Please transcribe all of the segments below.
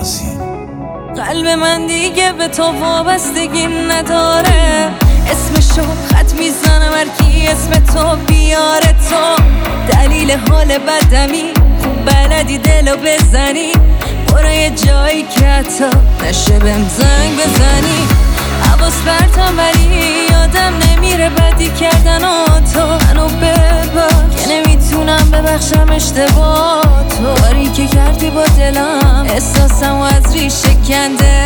نازی. قلب من دیگه به تو وابستگی نداره، اسمشو خط میزنم هرکی اسم تو بیاره. تو دلیل حال بدمی، خوب بلدی دلو بزنی، برو یه جایی که حتی نشه بهم زنگ بزنی. حواس پرتم ولی یادم نمیره بدی کردن و تو منو ببخش که نمیتونم ببخشم اشتباه تو. کاری که کردی با دلم احساسم و از ریشه کنده.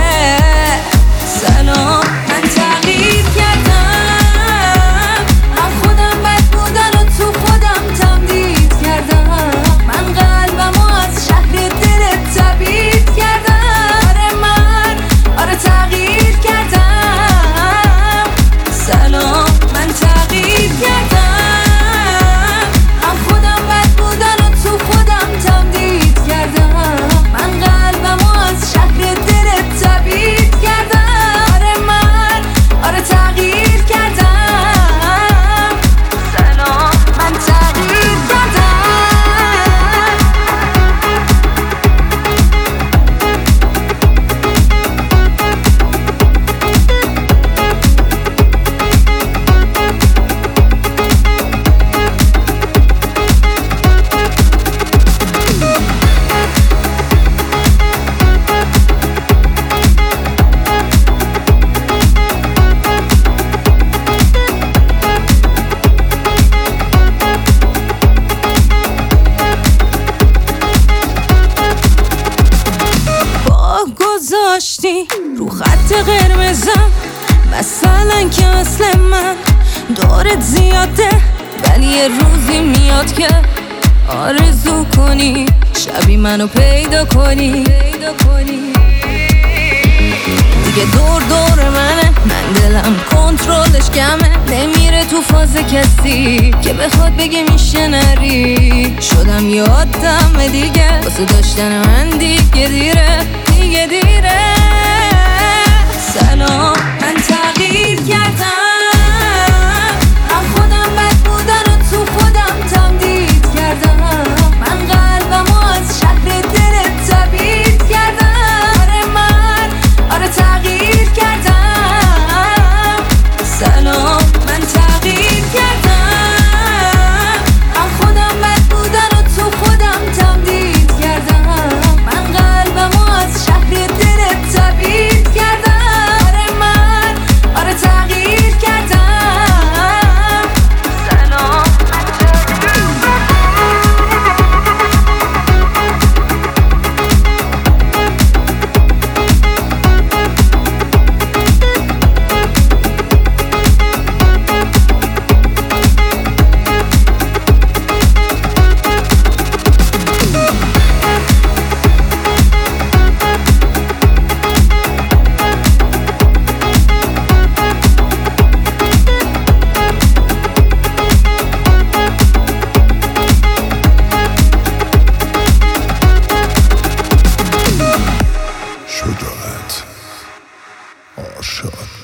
سلام، من تغییر کردم، من خودم بد بودن و تو خودم تمدید کردم. من قلبم و از شهر دلت تبعید کردم. آره من تغییر کردم. سلام، من تغییر کردم، من خودم بد بودن و تو خودم تمدید کردم. من قلبم و از شهر دلت تبعید کردم. آره تغییر کردم. سلام، من تغییر کردم. گذاشتی رو خط قرمزم، مثلا که مثل من دورت زیاده، ولی یه روزی میاد که آرزو کنی شبی منو پیدا کنی. دیگه دور منه، من دلم کنترلش کمه، نمیره تو فاز کسی که بخواد بگه میشه نری. شدم یه آدم دیگه، واسه داشتن من دیگه دیره. سلام، من تغییر کردم، من خودم بد بودن و تو خودم تمدید کردم. من قلبم و از شهر دلت تبعید کردم. آره تغییر کردم. سلام، من تغییر کردم، من خودم بد بودن و تو خودم تمدید کردم. من قلبم و از شهر دلت تبعید کردم. آره تغییر کردم. سلام، من تغییر شجاعت، آرشاد.